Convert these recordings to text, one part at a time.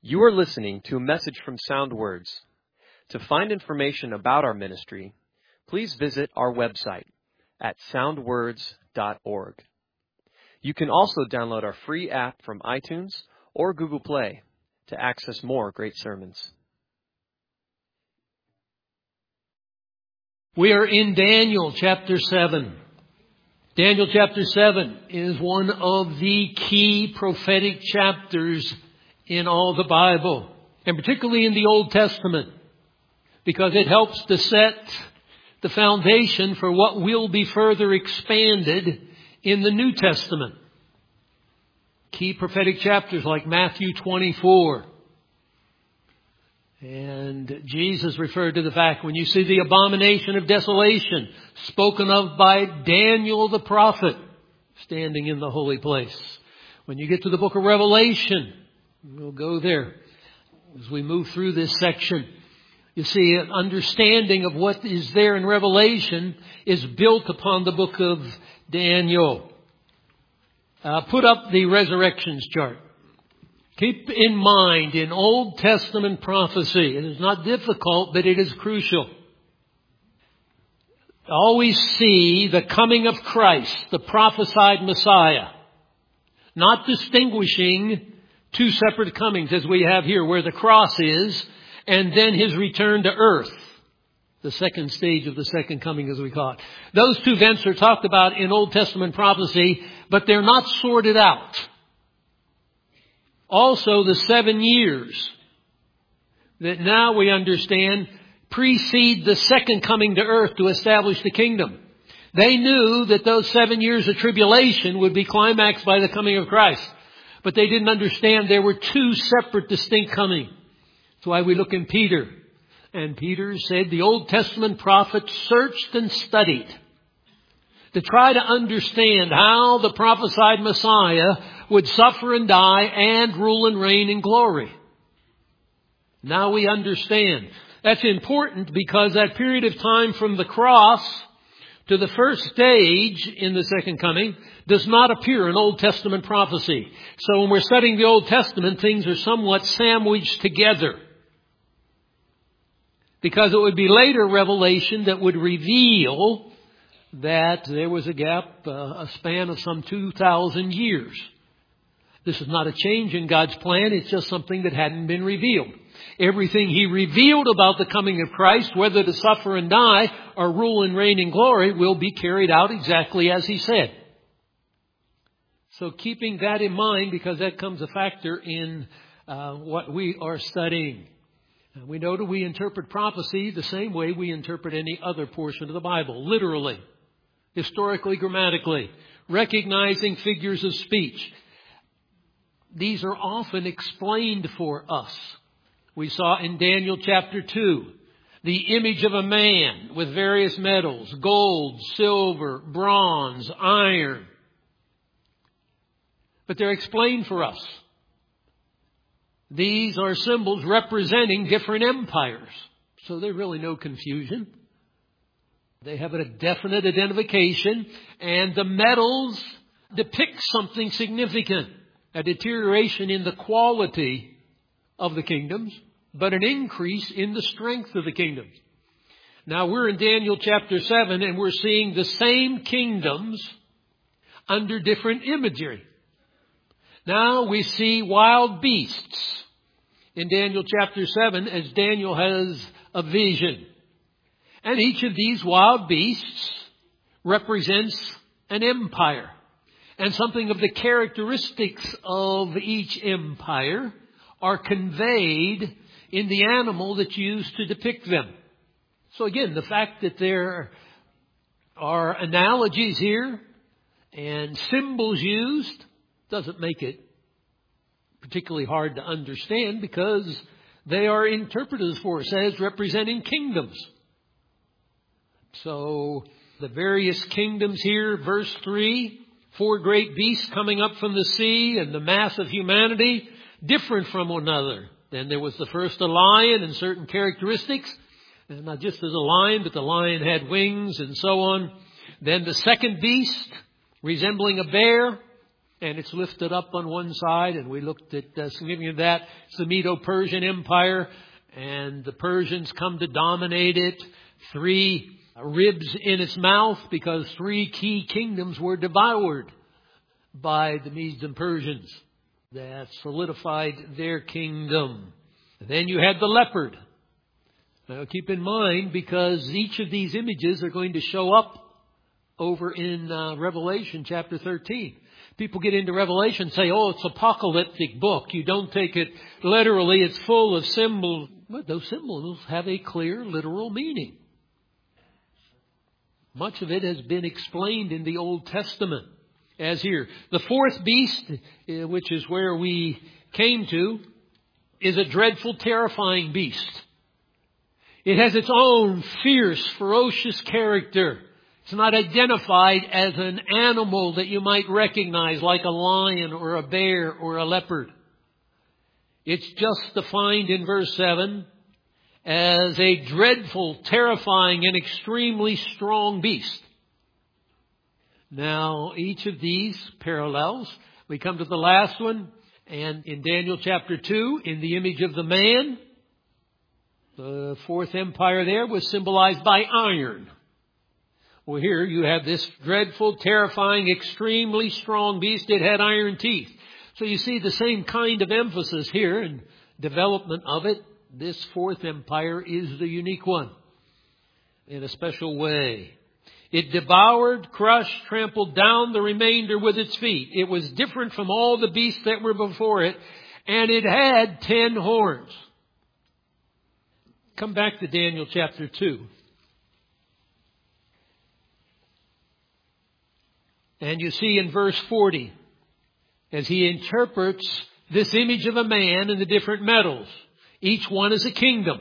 You are listening to a message from Sound Words. To find information about our ministry, please visit our website at soundwords.org. You can also download our free app from iTunes or Google Play to access more great sermons. We are in Daniel chapter 7. Daniel chapter 7 is one of the key prophetic chapters in all the Bible, and particularly in the Old Testament, because it helps to set the foundation for what will be further expanded in the New Testament. Key prophetic chapters like Matthew 24. And Jesus referred to the fact when you see the abomination of desolation spoken of by Daniel the prophet standing in the holy place. When you get to the book of Revelation, we'll go there as we move through this section. You see, an understanding of what is there in Revelation is built upon the book of Daniel. Put up the resurrections chart. Keep in mind, in Old Testament prophecy, it is not difficult, but it is crucial. Always see the coming of Christ, the prophesied Messiah, not distinguishing two separate comings as we have here, where the cross is, and then His return to earth. The second stage of the second coming, as we call it. Those two events are talked about in Old Testament prophecy, but they're not sorted out. Also, the 7 years that now we understand precede the second coming to earth to establish the kingdom. They knew that those 7 years of tribulation would be climaxed by the coming of Christ. But they didn't understand there were two separate, distinct coming. That's why we look in Peter. And Peter said the Old Testament prophets searched and studied to try to understand how the prophesied Messiah would suffer and die and rule and reign in glory. Now we understand. That's important because that period of time from the cross to the first stage in the second coming does not appear in Old Testament prophecy. So when we're studying the Old Testament, things are somewhat sandwiched together. Because it would be later revelation that would reveal that there was a gap, a span of some 2,000 years. This is not a change in God's plan. It's just something that hadn't been revealed. Everything He revealed about the coming of Christ, whether to suffer and die or rule and reign in glory, will be carried out exactly as He said. So keeping that in mind, because that comes a factor in what we are studying. We know that we interpret prophecy the same way we interpret any other portion of the Bible. Literally, historically, grammatically, recognizing figures of speech. These are often explained for us. We saw in Daniel chapter 2, the image of a man with various metals, gold, silver, bronze, iron. But they're explained for us. These are symbols representing different empires. So there's really no confusion. They have a definite identification, and the metals depict something significant. A deterioration in the quality of the kingdoms, but an increase in the strength of the kingdoms. Now we're in Daniel chapter 7, and we're seeing the same kingdoms under different imagery. Now we see wild beasts in Daniel chapter 7 as Daniel has a vision. And each of these wild beasts represents an empire. And something of the characteristics of each empire are conveyed in the animal that's used to depict them. So again, the fact that there are analogies here and symbols used doesn't make it particularly hard to understand, because they are interpreted for us as representing kingdoms. So the various kingdoms here, verse 3, 4 great beasts coming up from the sea, and the mass of humanity different from one another. Then there was the first a lion and certain characteristics, and not just as a lion, but the lion had wings and so on. Then the second beast resembling a bear, and it's lifted up on one side, and we looked at the significance of that. It's the Medo-Persian Empire, and the Persians come to dominate it. 3 ribs in its mouth, because 3 key kingdoms were devoured by the Medes and Persians. That solidified their kingdom. And then you had the leopard. Now keep in mind, because each of these images are going to show up over in Revelation chapter 13. People get into Revelation and say, oh, it's an apocalyptic book. You don't take it literally. It's full of symbols. But those symbols have a clear literal meaning. Much of it has been explained in the Old Testament. As here, the 4th beast, which is where we came to, is a dreadful, terrifying beast. It has its own fierce, ferocious character. It's not identified as an animal that you might recognize, like a lion or a bear or a leopard. It's just defined in verse 7 as a dreadful, terrifying, and extremely strong beast. Now, each of these parallels, we come to the last one, and in Daniel chapter 2, in the image of the man, the 4th empire there was symbolized by iron. Well, here you have this dreadful, terrifying, extremely strong beast. It had iron teeth. So you see the same kind of emphasis here and development of it. This 4th empire is the unique one in a special way. It devoured, crushed, trampled down the remainder with its feet. It was different from all the beasts that were before it, and it had 10 horns. Come back to Daniel chapter 2. And you see in verse 40, as he interprets this image of a man and the different metals, each one is a kingdom.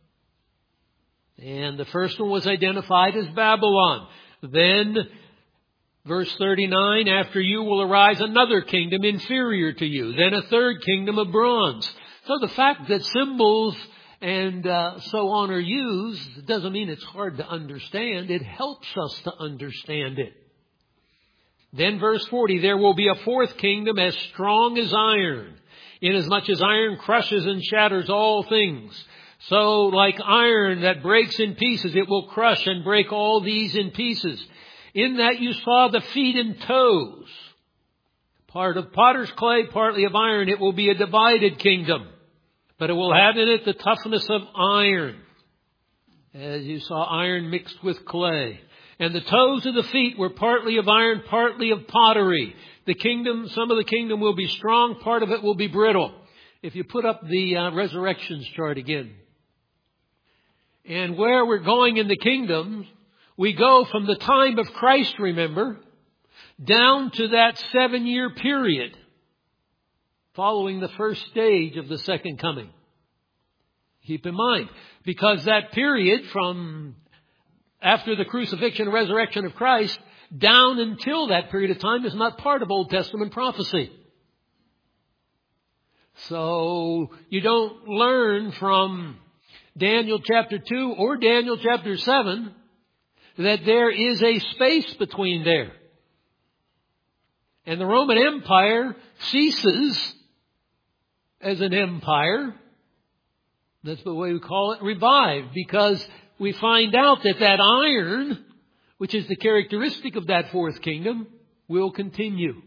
And the first one was identified as Babylon. Then, verse 39, after you will arise another kingdom inferior to you. Then a 3rd kingdom of bronze. So the fact that symbols and so on are used doesn't mean it's hard to understand. It helps us to understand it. Then verse 40, there will be a 4th kingdom as strong as iron, inasmuch as iron crushes and shatters all things. So like iron that breaks in pieces, it will crush and break all these in pieces. In that you saw the feet and toes. Part of potter's clay, partly of iron. It will be a divided kingdom. But it will have in it the toughness of iron. As you saw iron mixed with clay. And the toes of the feet were partly of iron, partly of pottery. The kingdom, some of the kingdom will be strong, part of it will be brittle. If you put up the resurrections chart again. And where we're going in the kingdom, we go from the time of Christ, remember, down to that 7-year period following the first stage of the second coming. Keep in mind, because that period from after the crucifixion and resurrection of Christ down until that period of time is not part of Old Testament prophecy. So you don't learn from Daniel chapter 2 or Daniel chapter 7 that there is a space between there. And the Roman Empire ceases as an empire. That's the way we call it, revived, because we find out that that iron, which is the characteristic of that 4th kingdom, will continue.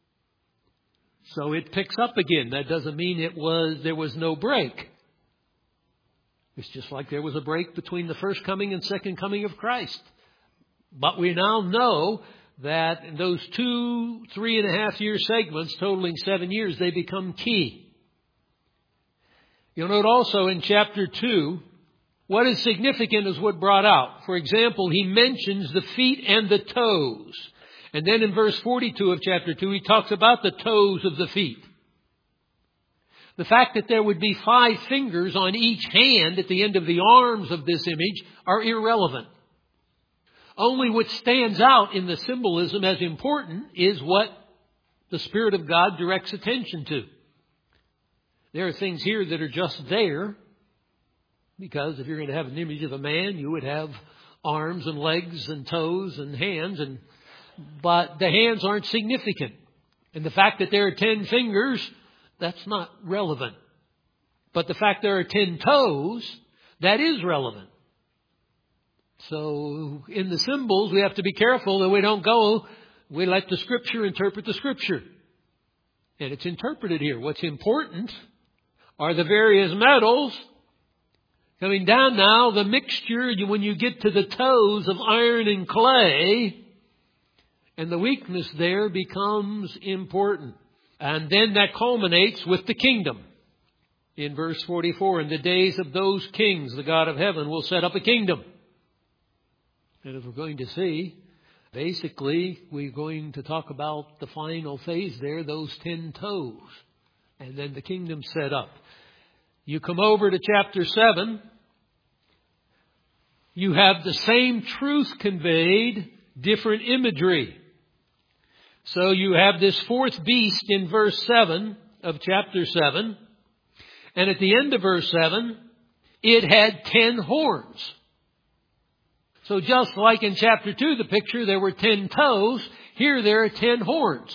So it picks up again. That doesn't mean there was no break. It's just like there was a break between the first coming and second coming of Christ. But we now know that in those 2 3.5 year segments totaling 7 years, they become key. You'll note also in chapter 2, what is significant is what brought out. For example, he mentions the feet and the toes. And then in verse 42 of chapter 2, he talks about the toes of the feet. The fact that there would be 5 fingers on each hand at the end of the arms of this image are irrelevant. Only what stands out in the symbolism as important is what the Spirit of God directs attention to. There are things here that are just there, because if you're going to have an image of a man, you would have arms and legs and toes and hands, but the hands aren't significant. And the fact that there are 10 fingers, that's not relevant. But the fact there are 10 toes, that is relevant. So in the symbols, we have to be careful that we let the Scripture interpret the Scripture. And it's interpreted here. What's important are the various metals coming down now, the mixture, when you get to the toes of iron and clay, and the weakness there becomes important. And then that culminates with the kingdom. In verse 44, in the days of those kings, the God of heaven will set up a kingdom. And as we're going to see, basically, we're going to talk about the final phase there, those 10 toes. And then the kingdom set up. You come over to chapter 7. You have the same truth conveyed, different imagery. So you have this fourth beast in verse 7 of chapter 7. And at the end of verse 7, it had 10 horns. So just like in chapter 2, the picture, there were 10 toes. Here there are 10 horns.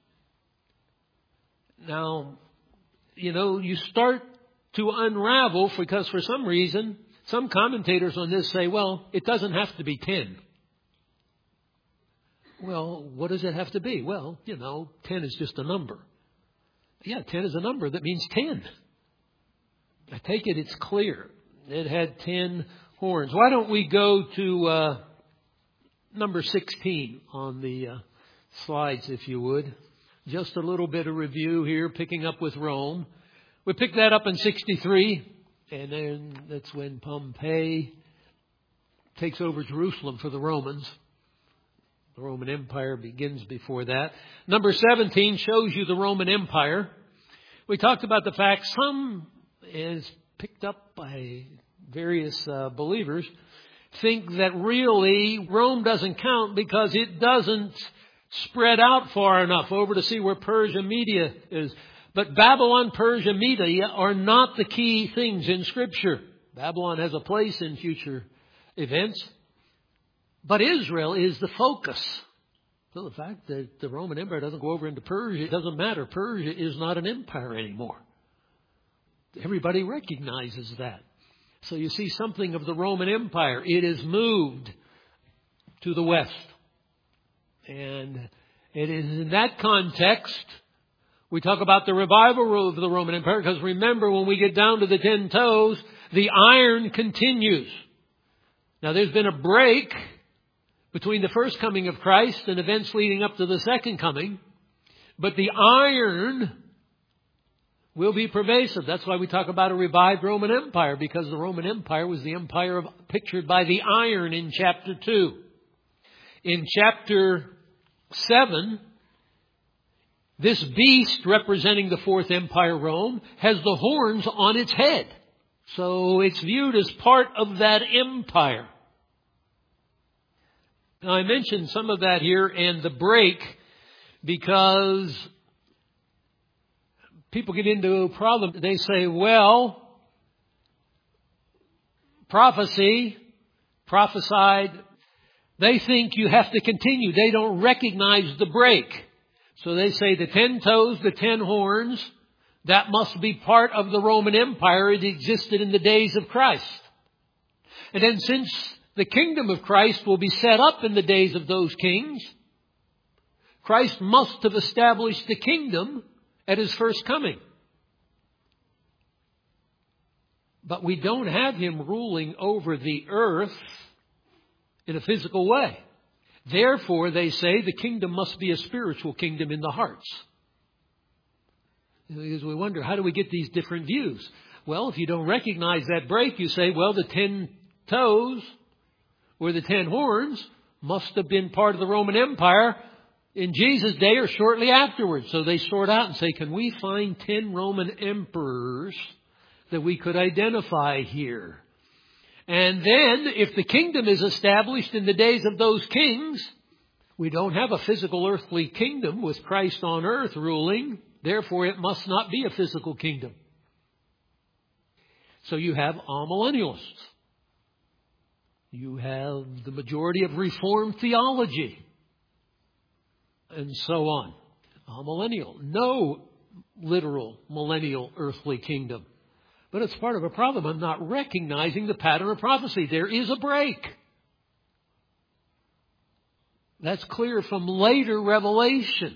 Now, you start to unravel because for some reason, some commentators on this say, well, it doesn't have to be 10. Well, what does it have to be? Well, 10 is just a number. Yeah, 10 is a number. That means 10. I take it it's clear. It had 10 horns. Why don't we go to number 16 on the slides, if you would. Just a little bit of review here, picking up with Rome. We picked that up in 63, and then that's when Pompey takes over Jerusalem for the Romans. The Roman Empire begins before that. Number 17 shows you the Roman Empire. We talked about the fact some is picked up by various believers think that really Rome doesn't count because it doesn't spread out far enough over to see where Persia, Media is. But Babylon, Persia, Media are not the key things in Scripture. Babylon has a place in future events. But Israel is the focus. So the fact that the Roman Empire doesn't go over into Persia, it doesn't matter. Persia is not an empire anymore. Everybody recognizes that. So you see something of the Roman Empire. It is moved to the west. And it is in that context we talk about the revival of the Roman Empire, because remember, when we get down to the 10 toes, the iron continues. Now there's been a break between the first coming of Christ and events leading up to the second coming. But the iron will be pervasive. That's why we talk about a revived Roman Empire, because the Roman Empire was the empire pictured by the iron in chapter 2. In chapter 7, this beast representing the fourth empire, Rome, has the horns on its head. So it's viewed as part of that empire. Now I mentioned some of that here and the break because people get into a problem. They say, well, prophesied. They think you have to continue. They don't recognize the break. So they say the 10 toes, the 10 horns, that must be part of the Roman Empire. It existed in the days of Christ. And then since the kingdom of Christ will be set up in the days of those kings, Christ must have established the kingdom at His first coming. But we don't have Him ruling over the earth in a physical way. Therefore, they say the kingdom must be a spiritual kingdom in the hearts. Because we wonder, how do we get these different views? Well, if you don't recognize that break, you say, well, the 10 toes or the 10 horns must have been part of the Roman Empire in Jesus' day or shortly afterwards. So they sort out and say, can we find 10 Roman emperors that we could identify here? And then, if the kingdom is established in the days of those kings, we don't have a physical earthly kingdom with Christ on earth ruling. Therefore, it must not be a physical kingdom. So you have amillennialists. You have the majority of Reformed theology. And so on. millennial. No literal millennial earthly kingdom. But it's part of a problem. I'm not recognizing the pattern of prophecy. There is a break. That's clear from later revelation.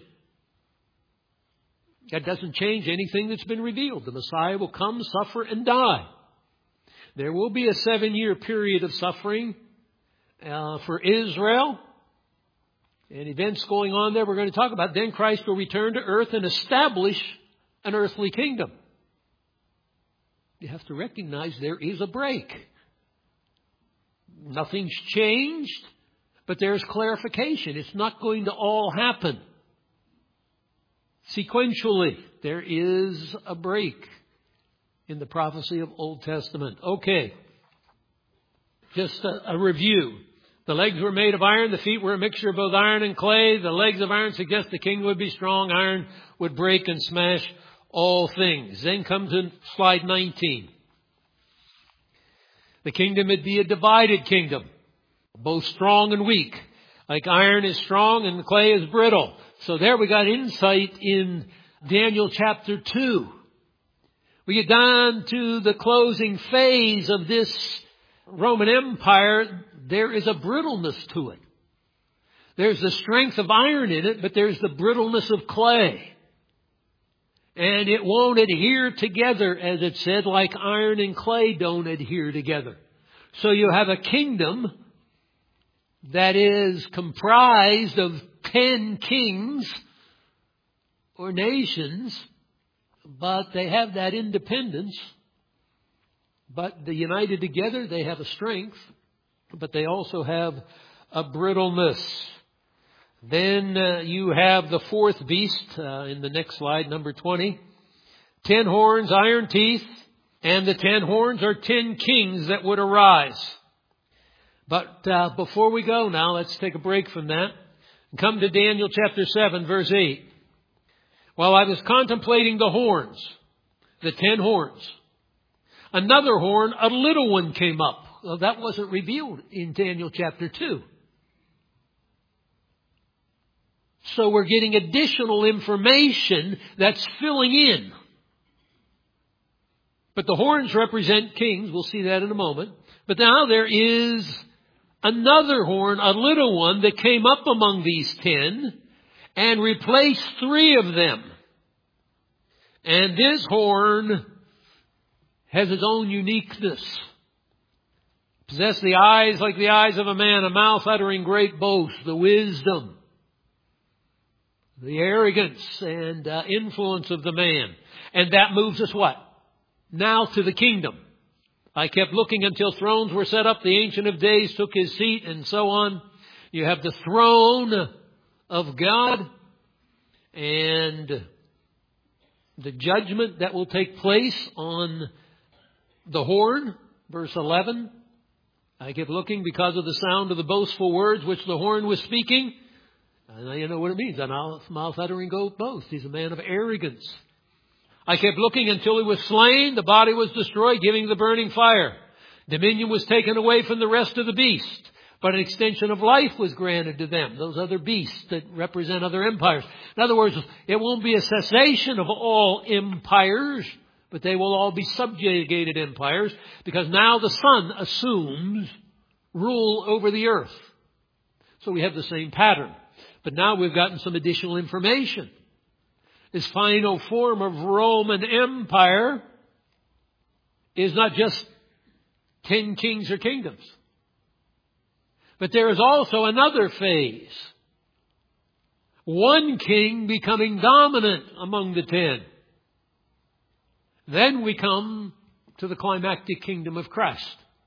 That doesn't change anything that's been revealed. The Messiah will come, suffer, and die. There will be a 7-year period of suffering for Israel. And events going on there we're going to talk about. Then Christ will return to earth and establish an earthly kingdom. You have to recognize there is a break. Nothing's changed, but there's clarification. It's not going to all happen sequentially. There is a break in the prophecy of Old Testament. Okay. Just a review. The legs were made of iron. The feet were a mixture of both iron and clay. The legs of iron suggest the king would be strong. Iron would break and smash all things. Then come to slide 19. The kingdom would be a divided kingdom, both strong and weak. Like iron is strong and clay is brittle. So there we got insight in Daniel chapter 2. We get down to the closing phase of this Roman Empire. There is a brittleness to it. There's the strength of iron in it, but there's the brittleness of clay. And it won't adhere together, as it said, like iron and clay don't adhere together. So you have a kingdom that is comprised of 10 kings or nations, but they have that independence. But they're united together, they have a strength, but they also have a brittleness. Then you have the fourth beast in the next slide, number 20. 10 horns, iron teeth, and the 10 horns are 10 kings that would arise. But before we go now, let's take a break from that and come to Daniel chapter 7, verse 8. While I was contemplating the horns, the 10 horns, another horn, a little one, came up. Well, that wasn't revealed in Daniel chapter 2. So we're getting additional information that's filling in. But the horns represent kings. We'll see that in a moment. But now there is another horn, a little one, that came up among these 10 and replaced 3 of them. And this horn has its own uniqueness. Possess the eyes like the eyes of a man, a mouth uttering great boast, the wisdom, the arrogance and influence of the man. And that moves us what? Now to the kingdom. I kept looking until thrones were set up. The Ancient of Days took his seat and so on. You have the throne of God and the judgment that will take place on the horn. Verse 11. I kept looking because of the sound of the boastful words which the horn was speaking. And you know what it means. A mouth uttering boast. He's a man of arrogance. I kept looking until he was slain. The body was destroyed, giving the burning fire. Dominion was taken away from the rest of the beast. But an extension of life was granted to them. Those other beasts that represent other empires. In other words, it won't be a cessation of all empires, but they will all be subjugated empires, because now the Son assumes rule over the earth. So we have the same pattern. But now we've gotten some additional information. This final form of Roman Empire is not just 10 kings or kingdoms. But there is also another phase. One king becoming dominant among the 10. Then we come to the climactic kingdom of Christ.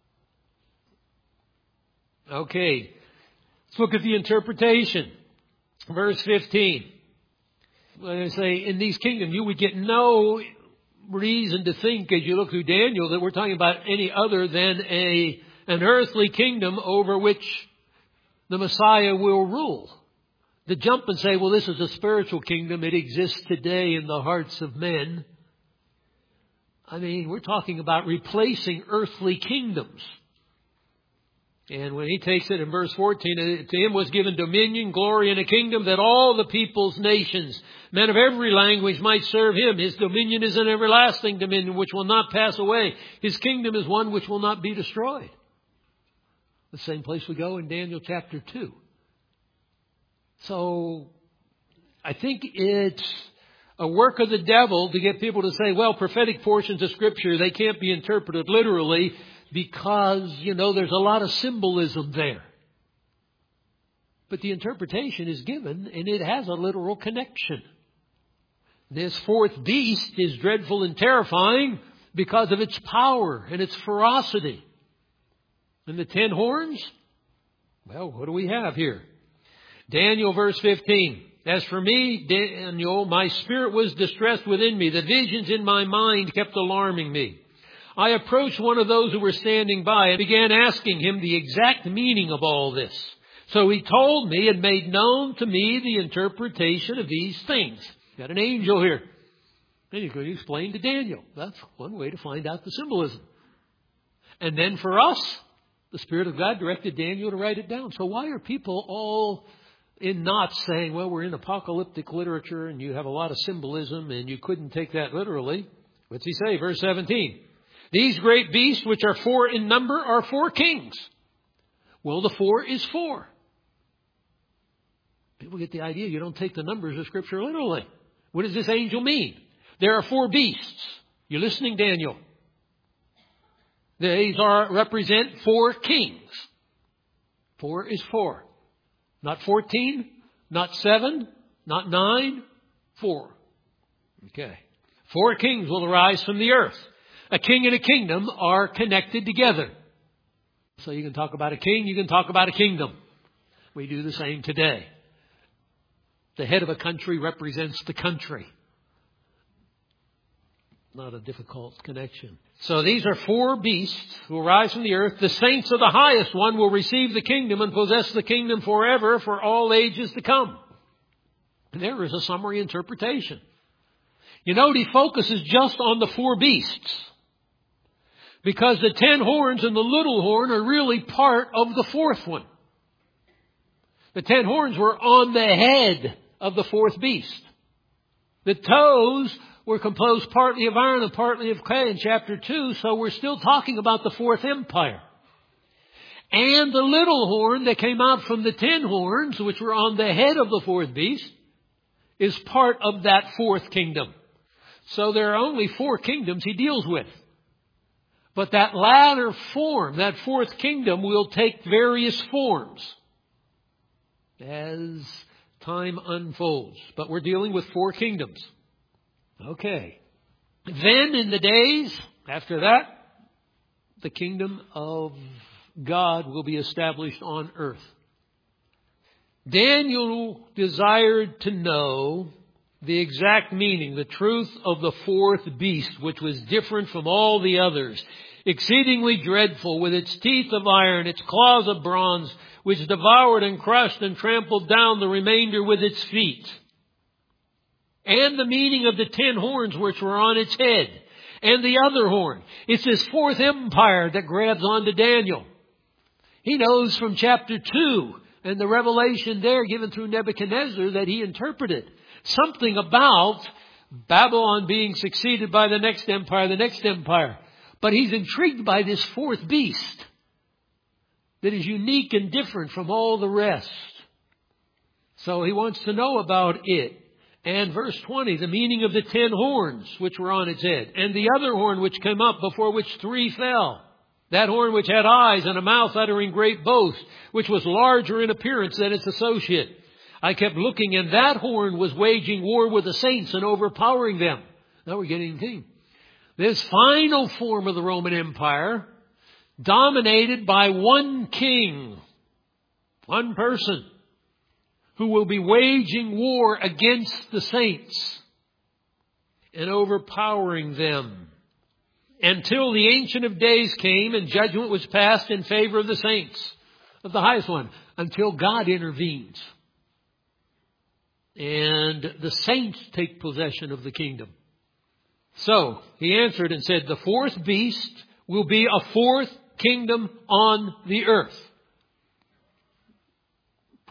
Okay, let's look at the interpretation. Verse 15. When I say, in these kingdoms, you would get no reason to think as you look through Daniel that we're talking about any other than an earthly kingdom over which the Messiah will rule. To jump and say, well, this is a spiritual kingdom. It exists today in the hearts of men. I mean, we're talking about replacing earthly kingdoms. And when he takes it in verse 14, to him was given dominion, glory, and a kingdom that all the peoples, nations, men of every language might serve him. His dominion is an everlasting dominion which will not pass away. His kingdom is one which will not be destroyed. The same place we go in Daniel chapter 2. So I think it's a work of the devil to get people to say, well, prophetic portions of Scripture, they can't be interpreted literally because, there's a lot of symbolism there. But the interpretation is given and it has a literal connection. This fourth beast is dreadful and terrifying because of its power and its ferocity. And the 10 horns? Well, what do we have here? Daniel verse 15. As for me, Daniel, my spirit was distressed within me. The visions in my mind kept alarming me. I approached one of those who were standing by and began asking him the exact meaning of all this. So he told me and made known to me the interpretation of these things. Got an angel here. And he's going to explain to Daniel. That's one way to find out the symbolism. And then for us, the Spirit of God directed Daniel to write it down. So why are people all in knots saying, well, we're in apocalyptic literature and you have a lot of symbolism and you couldn't take that literally? What's he say? Verse 17. These great beasts, which are 4 in number, are 4 kings. Well, the 4 is 4. People get the idea you don't take the numbers of Scripture literally. What does this angel mean? There are 4 beasts. You listening, Daniel? These represent 4 kings. 4 is 4. Not 14, not 7, not 9, 4. Okay. 4 kings will arise from the earth. A king and a kingdom are connected together. So you can talk about a king, you can talk about a kingdom. We do the same today. The head of a country represents the country. Not a difficult connection. So these are 4 beasts who arise from the earth. The saints of the highest one will receive the kingdom and possess the kingdom forever for all ages to come. And there is a summary interpretation. He focuses just on the 4 beasts. Because the 10 horns and the little horn are really part of the 4th one. The 10 horns were on the head of the 4th beast. The toes were composed partly of iron and partly of clay in chapter 2, so we're still talking about the 4th empire. And the little horn that came out from the 10 horns, which were on the head of the 4th beast, is part of that 4th kingdom. So there are only 4 kingdoms he deals with. But that latter form, that 4th kingdom, will take various forms as time unfolds. But we're dealing with 4 kingdoms. Okay. Then in the days after that, the kingdom of God will be established on earth. Daniel desired to know the exact meaning, the truth of the 4th beast, which was different from all the others, exceedingly dreadful, with its teeth of iron, its claws of bronze, which devoured and crushed and trampled down the remainder with its feet. And the meaning of the 10 horns which were on its head. And the other horn. It's this 4th empire that grabs onto Daniel. He knows from chapter 2 and the revelation there given through Nebuchadnezzar that he interpreted. Something about Babylon being succeeded by the next empire. But he's intrigued by this 4th beast that is unique and different from all the rest. So he wants to know about it. And verse 20, the meaning of the 10 horns which were on its head. And the other horn which came up, before which 3 fell. That horn which had eyes and a mouth uttering great boast, which was larger in appearance than its associate. I kept looking, and that horn was waging war with the saints and overpowering them. Now we're getting the theme. This final form of the Roman Empire, dominated by one king, one person, who will be waging war against the saints and overpowering them until the Ancient of Days came and judgment was passed in favor of the saints of the highest one, until God intervenes and the saints take possession of the kingdom. So he answered and said, the 4th beast will be a 4th kingdom on the earth.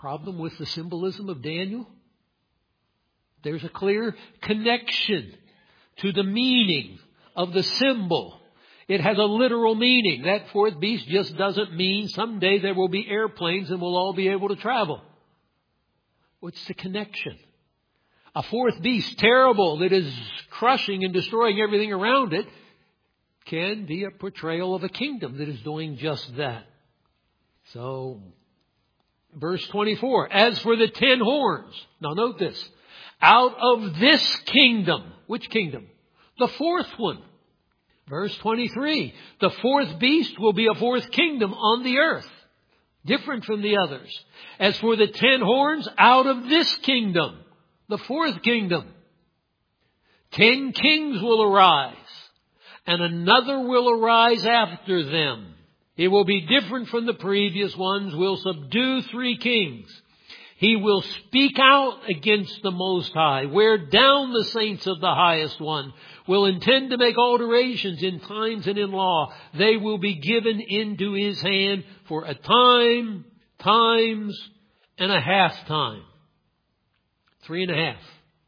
problem with the symbolism of Daniel? There's a clear connection to the meaning of the symbol. It has a literal meaning. That fourth beast just doesn't mean someday there will be airplanes and we'll all be able to travel. What's the connection? A fourth beast, terrible, that is crushing and destroying everything around it, can be a portrayal of a kingdom that is doing just that. So, verse 24, as for the 10 horns, now note this, out of this kingdom, which kingdom? The fourth one. Verse 23, the fourth beast will be a fourth kingdom on the earth, different from the others. As for the 10 horns, out of this kingdom, the fourth kingdom, 10 kings will arise, and another will arise after them. It will be different from the previous ones, will subdue 3 kings. He will speak out against the Most High, wear down the saints of the Highest One, will intend to make alterations in times and in law. They will be given into his hand for a time, times, and a half time. 3.5.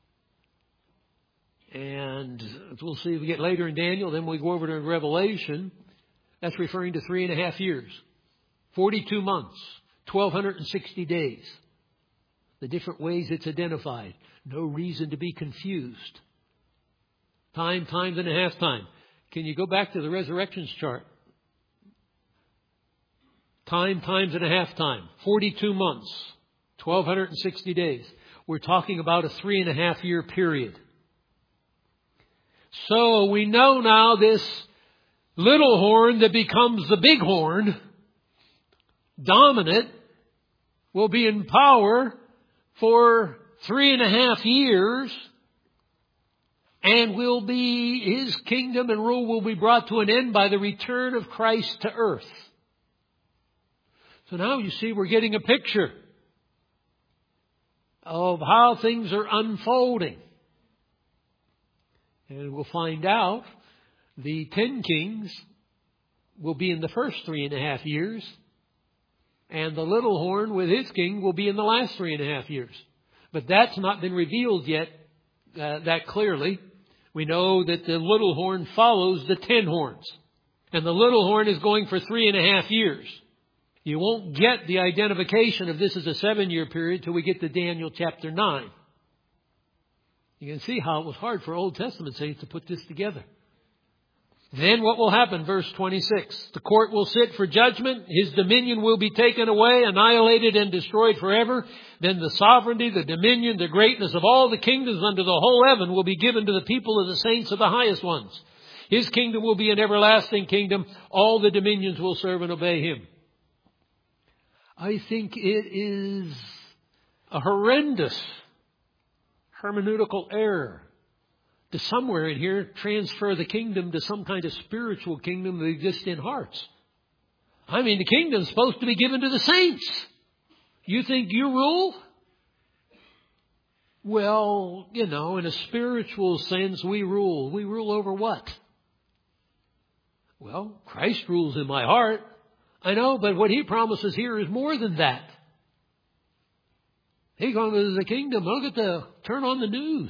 And as we'll see if we get later in Daniel, then we go over to Revelation. That's referring to 3.5 years. 42 months. 1,260 days. The different ways it's identified. No reason to be confused. Time, times, and a half time. Can you go back to the resurrections chart? Time, times, and a half time. 42 months. 1,260 days. We're talking about a 3.5 year period. So we know now this little horn that becomes the big horn, dominant, will be in power for 3.5 years, and will be, his kingdom and rule will be brought to an end by the return of Christ to earth. So now you see we're getting a picture of how things are unfolding. And we'll find out the 10 kings will be in the first 3.5 years. And the little horn with his king will be in the last 3.5 years. But that's not been revealed yet that clearly. We know that the little horn follows the 10 horns. And the little horn is going for 3.5 years. You won't get the identification of this as a 7-year period till we get to Daniel chapter 9. You can see how it was hard for Old Testament saints to put this together. Then what will happen? Verse 26. The court will sit for judgment. His dominion will be taken away, annihilated and destroyed forever. Then the sovereignty, the dominion, the greatness of all the kingdoms under the whole heaven will be given to the people of the saints of the highest ones. His kingdom will be an everlasting kingdom. All the dominions will serve and obey him. I think it is a horrendous hermeneutical error to somewhere in here transfer the kingdom to some kind of spiritual kingdom that exists in hearts. I mean, the kingdom's supposed to be given to the saints. You think you rule? Well, in a spiritual sense, we rule. We rule over what? Well, Christ rules in my heart. I know, but what he promises here is more than that. He comes to the kingdom. Look at turn on the news.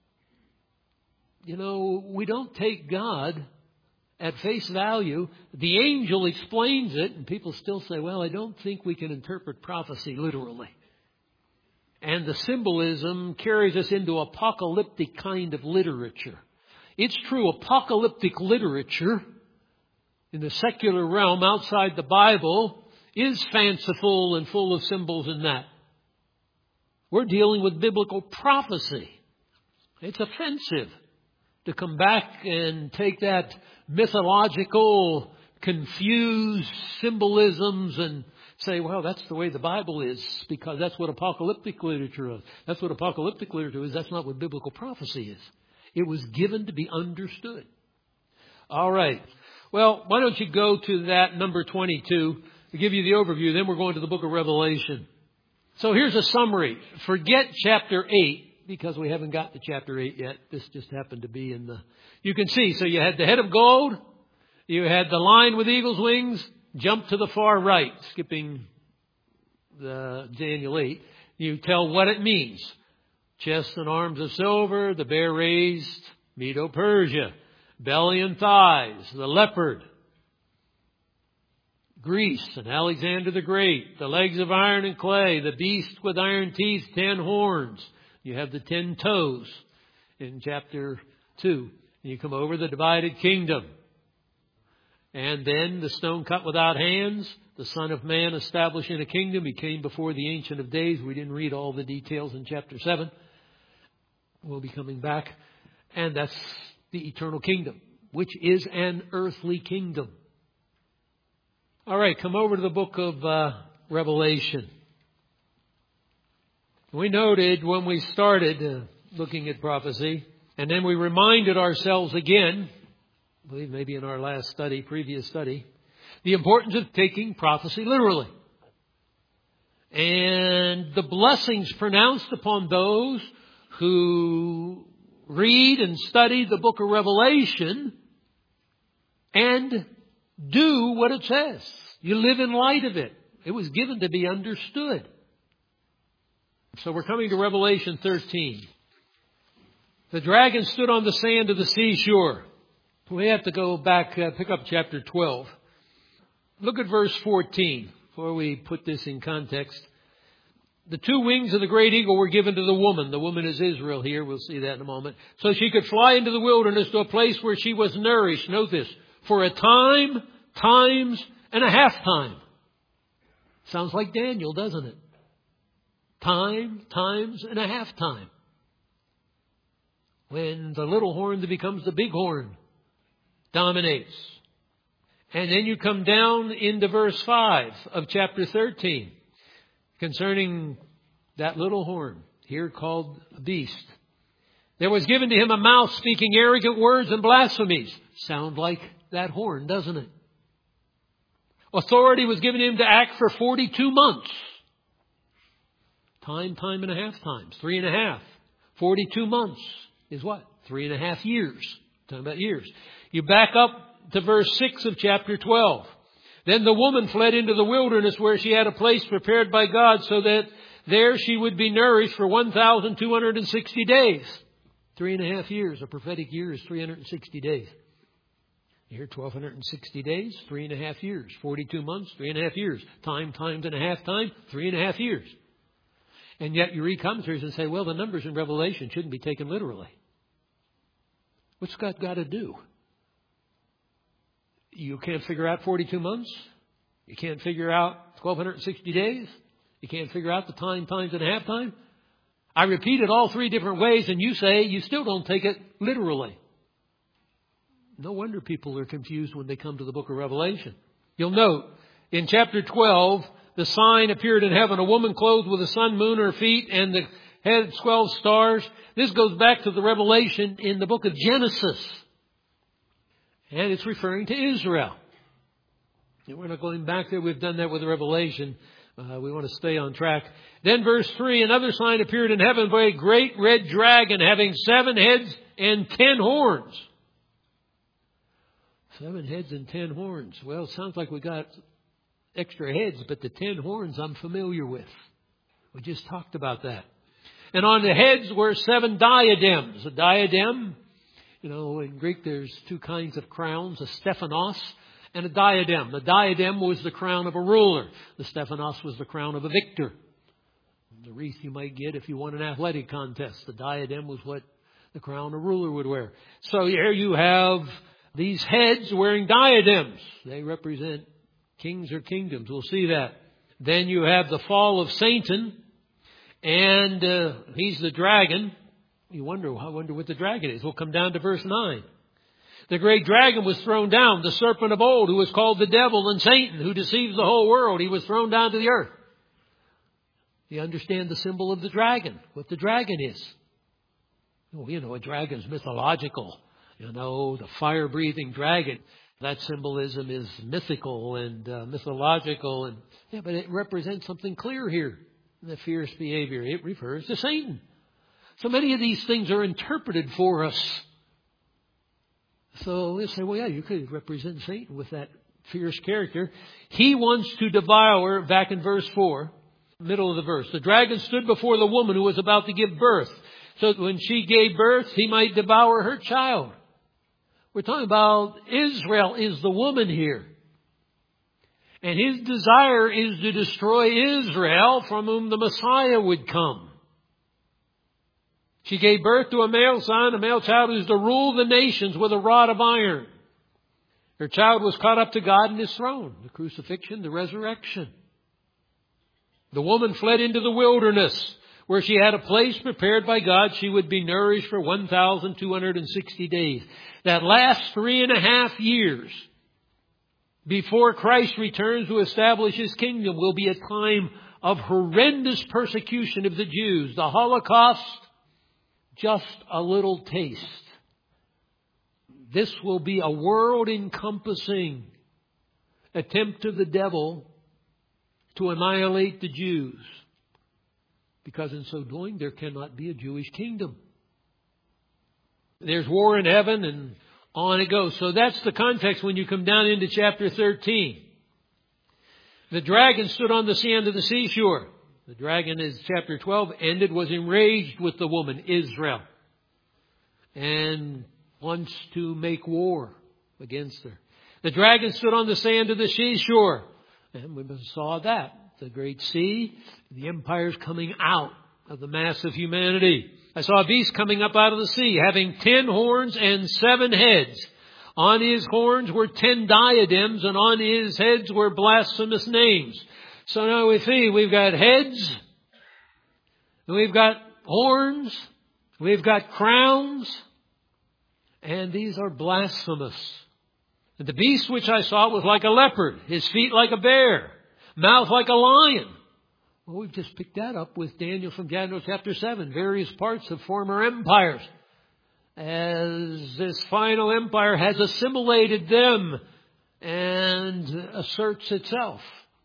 We don't take God at face value. The angel explains it, and people still say, well, I don't think we can interpret prophecy literally. And the symbolism carries us into apocalyptic kind of literature. It's true, apocalyptic literature in the secular realm outside the Bible is fanciful and full of symbols and that. We're dealing with biblical prophecy. It's offensive to come back and take that mythological, confused symbolisms and say, well, that's the way the Bible is, because that's what apocalyptic literature is. That's what apocalyptic literature is. That's not what biblical prophecy is. It was given to be understood. All right. Well, why don't you go to that number 22. I'll give you the overview. Then we're going to the book of Revelation. So here's a summary. Forget chapter 8, because we haven't got to chapter 8 yet. This just happened to be you can see. So you had the head of gold. You had the lion with eagle's wings. Jump to the far right, skipping Daniel 8, you tell what it means. Chest and arms of silver, the bear raised, Medo-Persia, belly and thighs, the leopard, Greece and Alexander the Great, the legs of iron and clay, the beast with iron teeth, 10 horns. You have the 10 toes in chapter 2. You come over the divided kingdom. And then the stone cut without hands, the Son of Man establishing a kingdom. He came before the Ancient of Days. We didn't read all the details in chapter 7. We'll be coming back. And that's the eternal kingdom, which is an earthly kingdom. All right, come over to the book of Revelation. We noted when we started looking at prophecy, and then we reminded ourselves again, I believe maybe in our last study, previous study, the importance of taking prophecy literally. And the blessings pronounced upon those who read and study the book of Revelation and do what it says. You live in light of it. It was given to be understood. So we're coming to Revelation 13. The dragon stood on the sand of the seashore. We have to go back, pick up chapter 12. Look at verse 14 before we put this in context. The 2 wings of the great eagle were given to the woman. The woman is Israel here. We'll see that in a moment. So she could fly into the wilderness to a place where she was nourished. Note this. For a time, times, and a half time. Sounds like Daniel, doesn't it? Time, times, and a half time. When the little horn that becomes the big horn dominates. And then you come down into verse 5 of chapter 13 concerning that little horn, here called a beast. There was given to him a mouth speaking arrogant words and blasphemies. Sound like that horn, doesn't it? Authority was given him to act for 42 months. Time and a half times. 3.5. 42 months is what? 3.5 years. Talking about years. You back up to verse 6 of chapter 12. Then the woman fled into the wilderness where she had a place prepared by God so that there she would be nourished for 1,260 days. 3.5 years. A prophetic year is 360 days. Here, 1,260 days, 3.5 years. 42 months, 3.5 years. Time, times and a half time, 3.5 years. And yet you read commentaries and say, well, the numbers in Revelation shouldn't be taken literally. What's God got to do? You can't figure out 42 months. You can't figure out 1,260 days. You can't figure out the time, times and a half time. I repeat it all 3 different ways and you say you still don't take it literally. No wonder people are confused when they come to the book of Revelation. You'll note in chapter 12, the sign appeared in heaven, a woman clothed with the sun, moon, her feet, and the head 12 stars. This goes back to the Revelation in the book of Genesis. And it's referring to Israel. And we're not going back there. We've done that with Revelation. We want to stay on track. Then verse 3, another sign appeared in heaven by a great red dragon having 7 heads and 10 horns. 7 heads and 10 horns. Well, it sounds like we got extra heads, but the 10 horns I'm familiar with. We just talked about that. And on the heads were 7 diadems. A diadem, in Greek there's 2 kinds of crowns, a stephanos and a diadem. The diadem was the crown of a ruler. The stephanos was the crown of a victor. The wreath you might get if you won an athletic contest. The diadem was what the crown a ruler would wear. So here you have these heads wearing diadems. They represent kings or kingdoms. We'll see that. Then you have the fall of Satan. And he's the dragon. I wonder what the dragon is. We'll come down to verse 9. The great dragon was thrown down, the serpent of old, who was called the devil and Satan, who deceives the whole world. He was thrown down to the earth. You understand the symbol of the dragon, what the dragon is. Well, a dragon's mythological. The fire-breathing dragon. That symbolism is mythical and mythological. But it represents something clear here. The fierce behavior. It refers to Satan. So many of these things are interpreted for us. So we'll say, well, yeah, you could represent Satan with that fierce character. He wants to devour, back in verse 4, middle of the verse. The dragon stood before the woman who was about to give birth, so that when she gave birth, he might devour her child. We're talking about Israel is the woman here. And his desire is to destroy Israel, from whom the Messiah would come. She gave birth to a male son, a male child who is to rule the nations with a rod of iron. Her child was caught up to God and His throne, the crucifixion, the resurrection. The woman fled into the wilderness, where she had a place prepared by God. She would be nourished for 1,260 days. That last 3.5 years before Christ returns to establish His kingdom will be a time of horrendous persecution of the Jews. The Holocaust, just a little taste. This will be a world-encompassing attempt of the devil to annihilate the Jews. Because in so doing, there cannot be a Jewish kingdom. There's war in heaven, and on it goes. So that's the context when you come down into chapter 13. The dragon stood on the sand of the seashore. The dragon, as chapter 12 ended, was enraged with the woman, Israel, and wants to make war against her. The dragon stood on the sand of the seashore. And we saw that. The great sea, the empires coming out of the mass of humanity. I saw a beast coming up out of the sea, having 10 horns and 7 heads. On his horns were 10 diadems, and on his heads were blasphemous names. So now we see we've got heads, and we've got horns, we've got crowns, and these are blasphemous. And the beast which I saw was like a leopard, his feet like a bear, mouth like a lion. Well, we've just picked that up with Daniel from Daniel chapter 7, various parts of former empires. As this final empire has assimilated them and asserts itself.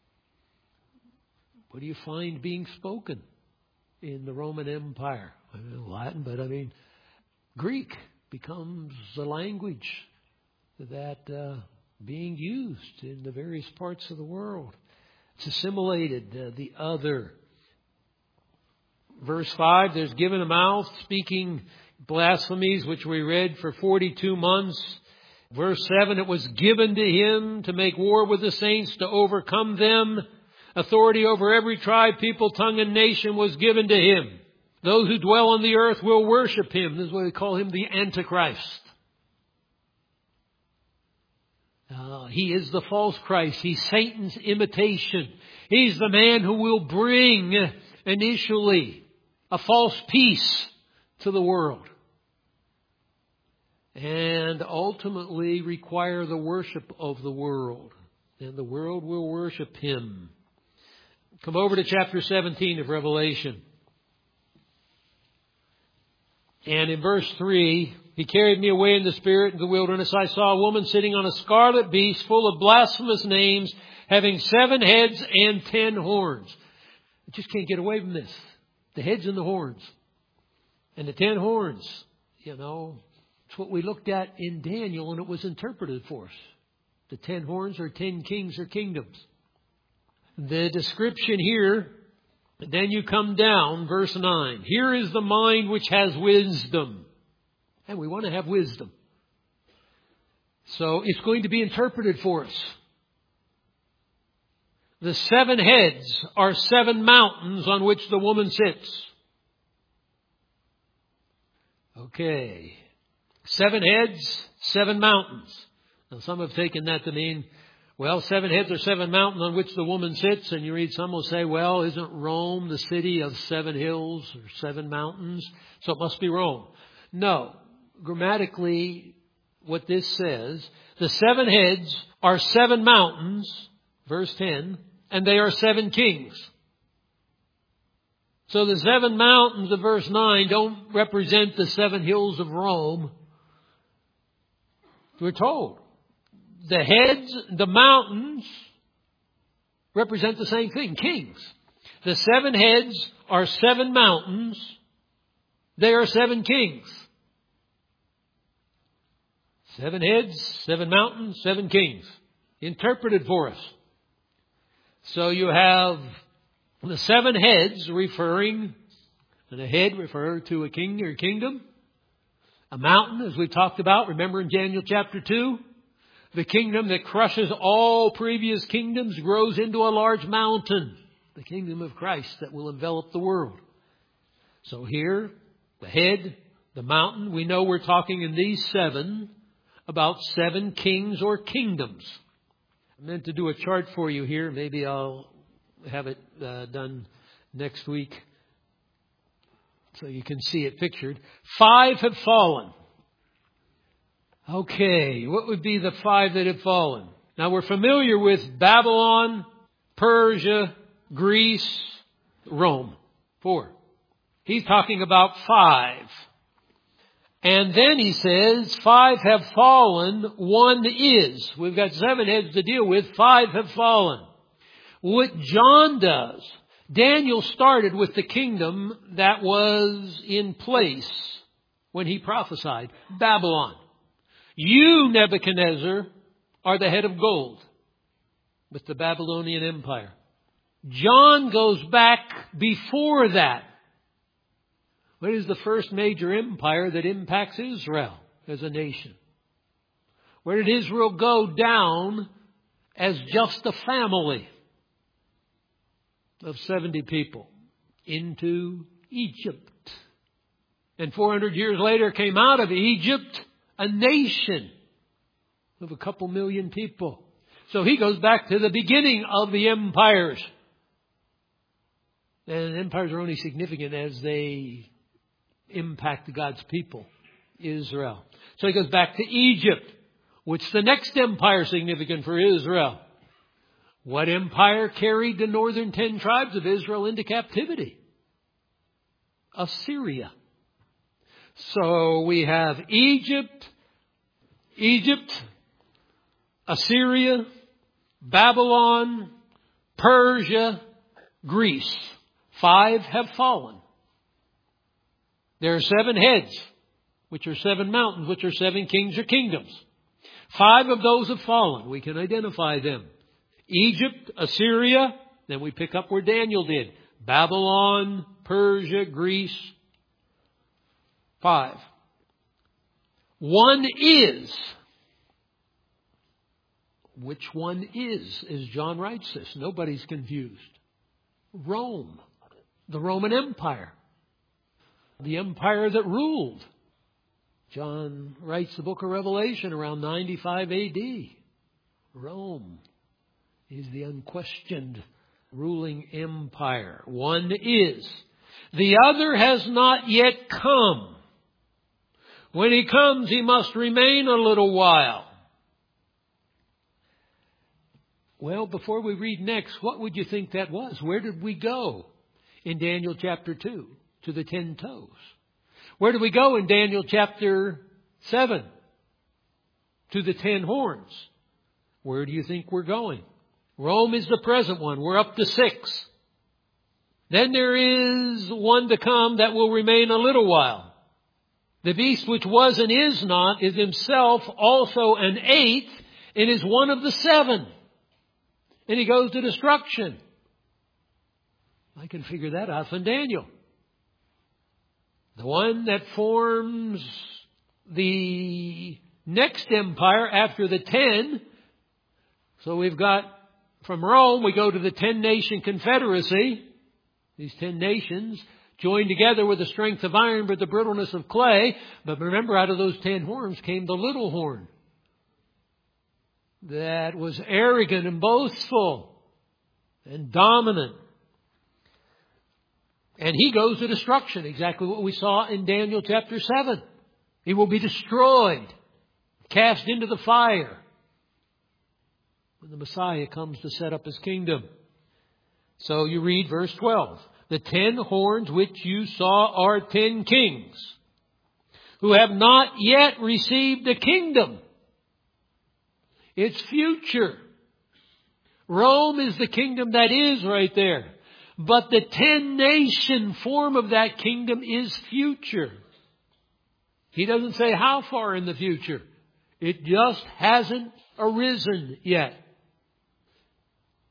What do you find being spoken in the Roman Empire? I mean, Latin, but Greek becomes the language that being used in the various parts of the world. It's assimilated the other. Verse 5, there's given a mouth speaking blasphemies, which we read for 42 months. Verse 7, it was given to him to make war with the saints, to overcome them. Authority over every tribe, people, tongue, and nation was given to him. Those who dwell on the earth will worship him. This is why we call him the Antichrist. He is the false Christ. He's Satan's imitation. He's the man who will bring initially a false peace to the world. And ultimately require the worship of the world. And the world will worship him. Come over to chapter 17 of Revelation. And in verse 3, he carried me away in the spirit in the wilderness. I saw a woman sitting on a scarlet beast full of blasphemous names, having 7 heads and 10 horns. I just can't get away from this. The heads and the horns. And the 10 horns, it's what we looked at in Daniel, and it was interpreted for us. The 10 horns are 10 kings or kingdoms. The description here, then you come down, verse 9. Here is the mind which has wisdom. And we want to have wisdom. So it's going to be interpreted for us. The 7 heads are 7 mountains on which the woman sits. Okay. 7 heads, 7 mountains. Now some have taken that to mean, 7 heads are 7 mountains on which the woman sits. And you read, some will say, isn't Rome the city of 7 hills or 7 mountains? So it must be Rome. No. Grammatically, what this says, the 7 heads are 7 mountains, verse 10, and they are 7 kings. So the 7 mountains of verse 9 don't represent the 7 hills of Rome. We're told the heads, the mountains, represent the same thing, kings. The 7 heads are 7 mountains. They are 7 kings. 7 heads, 7 mountains, 7 kings. Interpreted for us. So you have The 7 heads and a head refer to a king or kingdom. A mountain, as we talked about, remember in Daniel chapter 2? The kingdom that crushes all previous kingdoms grows into a large mountain. The kingdom of Christ that will envelop the world. So here, the head, the mountain, we know we're talking in these 7 about 7 kings or kingdoms. I meant to do a chart for you here. Maybe I'll have it done next week so you can see it pictured. 5 have fallen. Okay, what would be the 5 that have fallen? Now we're familiar with Babylon, Persia, Greece, Rome. 4. He's talking about 5. And then he says, 5 have fallen, 1 is. We've got 7 heads to deal with, 5 have fallen. What John does, Daniel started with the kingdom that was in place when he prophesied, Babylon. You, Nebuchadnezzar, are the head of gold with the Babylonian Empire. John goes back before that. What is the first major empire that impacts Israel as a nation? Where did Israel go down as just a family of 70 people? Into Egypt. And 400 years later came out of Egypt a nation of a couple million people. So he goes back to the beginning of the empires. And empires are only significant as they impact God's people, Israel. So he goes back to Egypt. What's the next empire significant for Israel? What empire carried the northern 10 tribes of Israel into captivity? Assyria. So we have Egypt, Assyria, Babylon, Persia, Greece. 5 have fallen. There are 7 heads, which are 7 mountains, which are 7 kings or kingdoms. 5 of those have fallen. We can identify them. Egypt, Assyria, then we pick up where Daniel did. Babylon, Persia, Greece. 5. 1 is. Which one is, as John writes this? Nobody's confused. Rome, the Roman Empire, the empire that ruled. John writes the book of Revelation around 95 A.D. Rome is the unquestioned ruling empire. 1 is. The other has not yet come. When he comes, he must remain a little while. Well, before we read next, what would you think that was? Where did we go in Daniel chapter 2 to the 10 toes? Where did we go in Daniel chapter 7 to the 10 horns? Where do you think we're going? Rome is the present one. We're up to 6. Then there is one to come that will remain a little while. The beast which was and is not is himself also an 8th and is one of the 7. And he goes to destruction. I can figure that out from Daniel. The one that forms the next empire after the 10. So we've got from Rome, we go to the 10-nation confederacy. These 10 nations joined together with the strength of iron but the brittleness of clay. But remember, out of those 10 horns came the little horn that was arrogant and boastful and dominant. And he goes to destruction, exactly what we saw in Daniel chapter 7. He will be destroyed, cast into the fire when the Messiah comes to set up his kingdom. So you read verse 12. The 10 horns which you saw are 10 kings who have not yet received the kingdom. It's future. Rome is the kingdom that is right there. But the 10-nation form of that kingdom is future. He doesn't say how far in the future. It just hasn't arisen yet.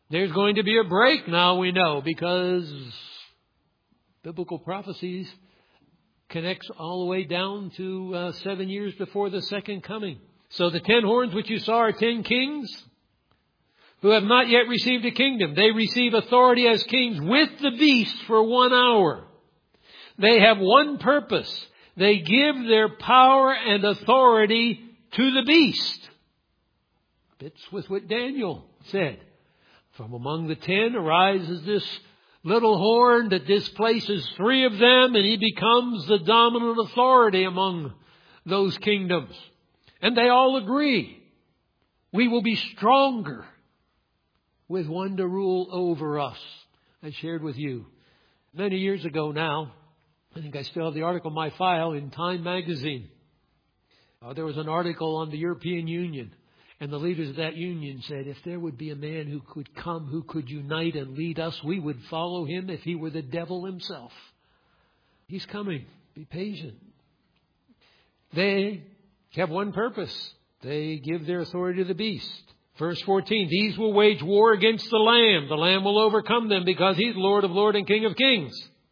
There's going to be a break now, we know, because biblical prophecies connects all the way down to 7 years before the second coming. So the 10 horns which you saw are 10 kings who have not yet received a kingdom. They receive authority as kings with the beast for 1 hour. They have one purpose. They give their power and authority to the beast. Fits with what Daniel said. From among the 10 arises this little horn that displaces 3 of them, and he becomes the dominant authority among those kingdoms. And they all agree. We will be stronger with one to rule over us. I shared with you many years ago now. I think I still have the article in my file in Time magazine. There was an article on the European Union. And the leaders of that union said, if there would be a man who could come, who could unite and lead us, we would follow him if he were the devil himself. He's coming. Be patient. They have one purpose. They give their authority to the beast. Verse 14, these will wage war against the Lamb. The Lamb will overcome them because He's Lord of lords and King of kings.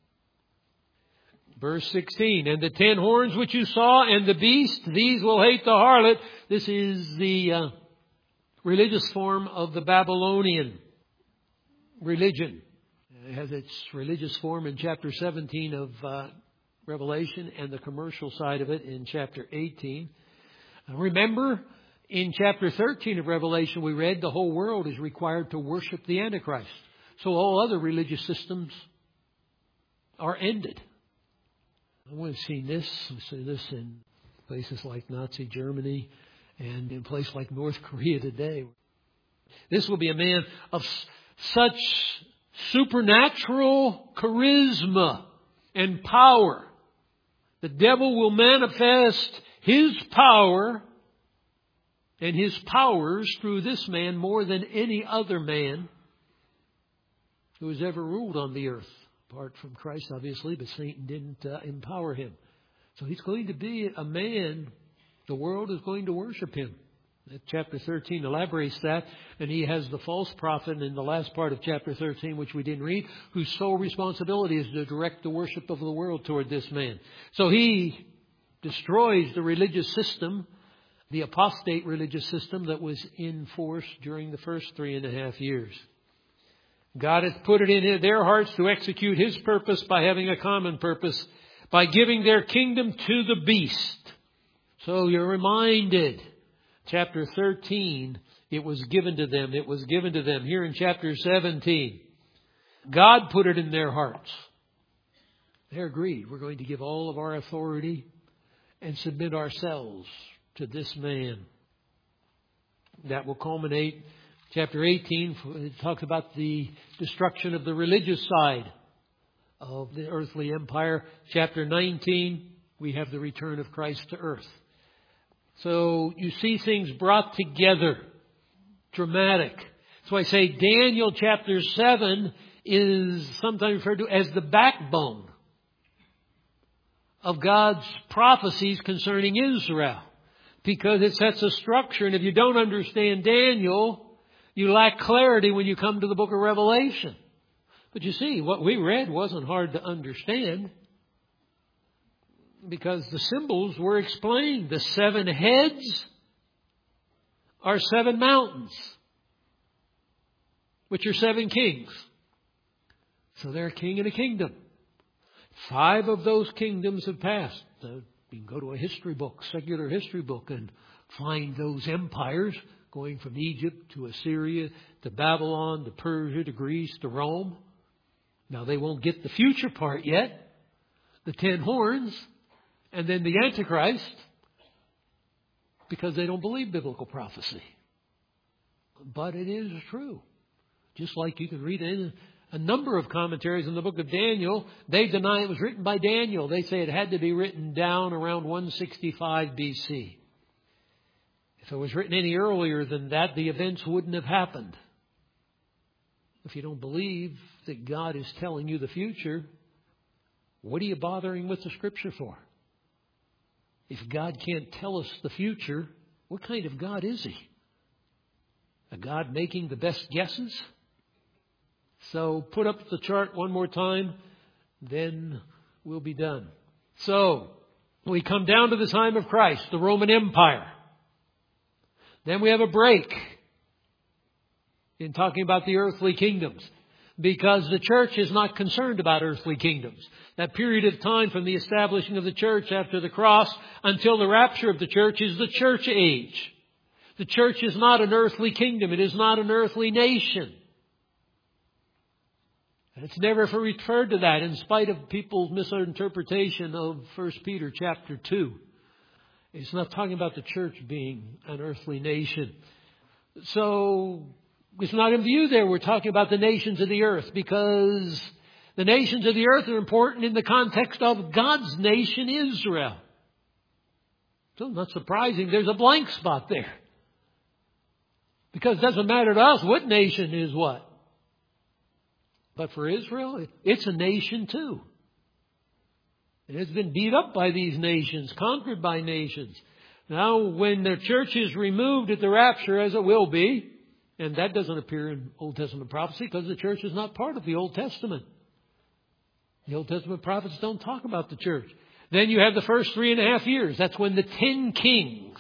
Verse 16, and the 10 horns which you saw and the beast, these will hate the harlot. This is the religious form of the Babylonian religion. It has its religious form in chapter 17 of Revelation and the commercial side of it in chapter 18. Remember, in chapter 13 of Revelation we read the whole world is required to worship the Antichrist. So all other religious systems are ended. We've seen this. We see this in places like Nazi Germany and in places like North Korea today. This will be a man of such supernatural charisma and power. The devil will manifest his power and his powers through this man more than any other man who has ever ruled on the earth. Apart from Christ, obviously, but Satan didn't empower him. So he's going to be a man, the world is going to worship him. Chapter 13 elaborates that, and he has the false prophet in the last part of chapter 13, which we didn't read, whose sole responsibility is to direct the worship of the world toward this man. So he destroys the religious system, the apostate religious system that was in force during the first 3.5 years. God has put it in their hearts to execute His purpose by having a common purpose, by giving their kingdom to the beast. So you're reminded, chapter 13, it was given to them. It was given to them. Here in chapter 17, God put it in their hearts. They agreed. We're going to give all of our authority and submit ourselves to this man. That will culminate. Chapter 18 it talks about the destruction of the religious side of the earthly empire. Chapter 19, we have the return of Christ to earth. So you see things brought together. Dramatic. So I say Daniel chapter 7 is sometimes referred to as the backbone of God's prophecies concerning Israel. Because it sets a structure, and if you don't understand Daniel, you lack clarity when you come to the book of Revelation. But you see, what we read wasn't hard to understand because the symbols were explained. The 7 heads are 7 mountains, which are 7 kings. So they're a king and a kingdom. 5 of those kingdoms have passed. You can go to a history book, secular history book, and find those empires going from Egypt to Assyria, to Babylon, to Persia, to Greece, to Rome. Now they won't get the future part yet. The 10 horns and then the Antichrist, because they don't believe biblical prophecy. But it is true. Just like you can read in a number of commentaries in the book of Daniel, they deny it was written by Daniel. They say it had to be written down around 165 BC. If it was written any earlier than that, the events wouldn't have happened. If you don't believe that God is telling you the future, what are you bothering with the Scripture for? If God can't tell us the future, what kind of God is He? A God making the best guesses? So put up the chart one more time, then we'll be done. So we come down to the time of Christ, the Roman Empire. Then we have a break in talking about the earthly kingdoms, because the church is not concerned about earthly kingdoms. That period of time from the establishing of the church after the cross until the rapture of the church is the church age. The church is not an earthly kingdom. It is not an earthly nation. And it's never referred to that in spite of people's misinterpretation of 1 Peter chapter 2. It's not talking about the church being an earthly nation. So it's not in view there. We're talking about the nations of the earth, because the nations of the earth are important in the context of God's nation, Israel. So not surprising there's a blank spot there. Because it doesn't matter to us what nation is what. But for Israel, it's a nation too. And it's been beat up by these nations, conquered by nations. Now, when the church is removed at the rapture, as it will be, and that doesn't appear in Old Testament prophecy because the church is not part of the Old Testament. The Old Testament prophets don't talk about the church. Then you have the first 3.5 years. That's when the 10 kings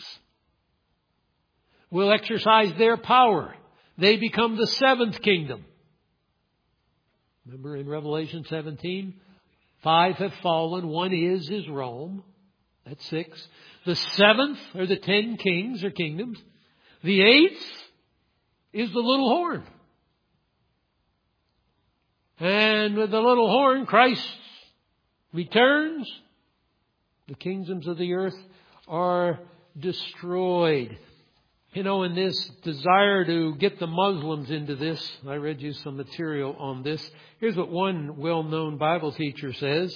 will exercise their power. They become the 7th kingdom. Remember in Revelation 17, 5 have fallen, 1 is Rome. That's 6. The 7th are the 10 kings or kingdoms. The 8th is the little horn. And with the little horn, Christ returns. The kingdoms of the earth are destroyed. You know, in this desire to get the Muslims into this, I read you some material on this. Here's what one well-known Bible teacher says.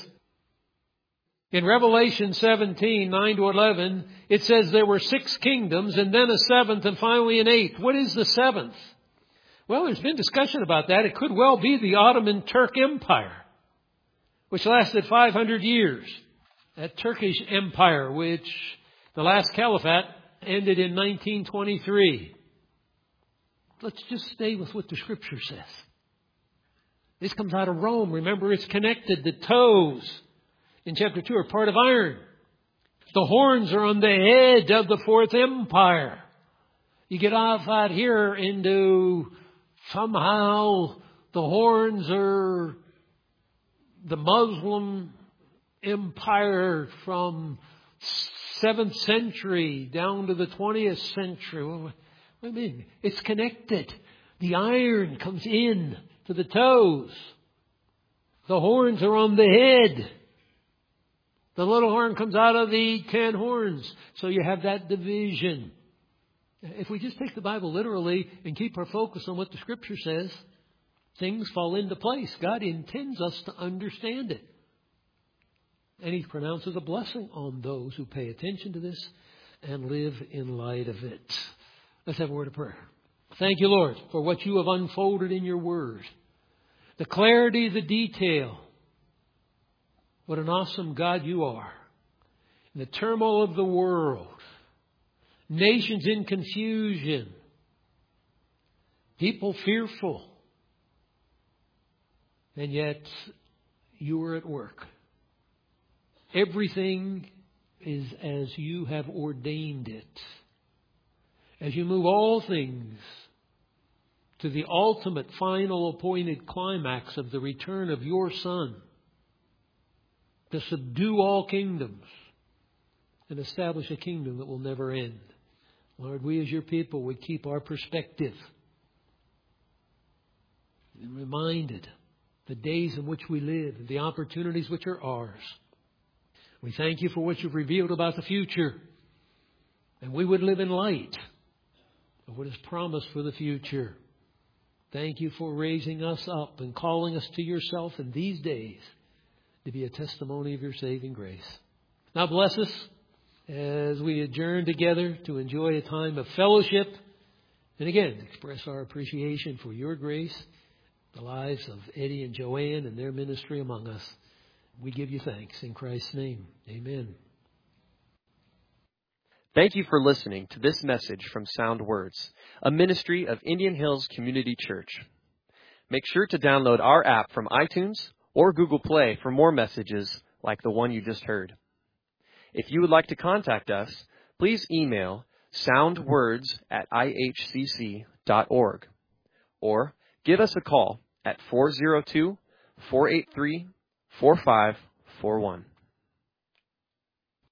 In Revelation 17, 9 to 11, it says there were 6 kingdoms and then a 7th and finally an 8th. What is the 7th? Well, there's been discussion about that. It could well be the Ottoman Turk Empire, which lasted 500 years. That Turkish Empire, which the last caliphate ended in 1923. Let's just stay with what the Scripture says. This comes out of Rome. Remember, it's connected. The toes in chapter 2 are part of iron. The horns are on the head of the 4th empire. You get off out here into somehow the horns are the Muslim empire from 7th century down to the 20th century. What do you mean? It's connected. The iron comes in to the toes. The horns are on the head. The little horn comes out of the 10 horns. So you have that division. If we just take the Bible literally and keep our focus on what the Scripture says, things fall into place. God intends us to understand it. And He pronounces a blessing on those who pay attention to this and live in light of it. Let's have a word of prayer. Thank you, Lord, for what you have unfolded in your word. The clarity, the detail. What an awesome God you are. In the turmoil of the world, nations in confusion, people fearful, and yet you are at work. Everything is as you have ordained it. As you move all things to the ultimate, final, appointed climax of the return of your Son to subdue all kingdoms and establish a kingdom that will never end. Lord, we as your people would keep our perspective and reminded the days in which we live and the opportunities which are ours. We thank you for what you've revealed about the future. And we would live in light of what is promised for the future. Thank you for raising us up and calling us to yourself in these days to be a testimony of your saving grace. Now bless us as we adjourn together to enjoy a time of fellowship. And again, express our appreciation for your grace, the lives of Eddie and Joanne and their ministry among us. We give you thanks in Christ's name. Amen. Thank you for listening to this message from Sound Words, a ministry of Indian Hills Community Church. Make sure to download our app from iTunes or Google Play for more messages like the one you just heard. If you would like to contact us, please email soundwords@ihcc.org or give us a call at 402-483-4541.